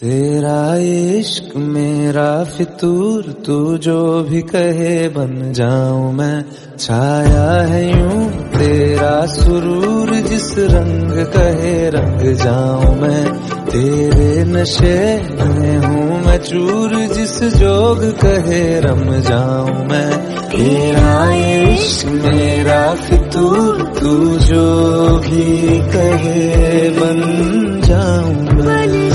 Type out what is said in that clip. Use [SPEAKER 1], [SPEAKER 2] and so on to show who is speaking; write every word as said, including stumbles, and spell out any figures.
[SPEAKER 1] तेरा इश्क मेरा फितूर, तू जो भी कहे बन जाऊं मैं। छाया है यूं तेरा सुरूर, जिस रंग कहे रंग जाऊं मैं। तेरे नशे में हूँ मैं चूर, जिस जोग कहे रम जाऊं मैं। तेरा इश्क मेरा फितूर, तू जो भी कहे बन जाऊं मैं।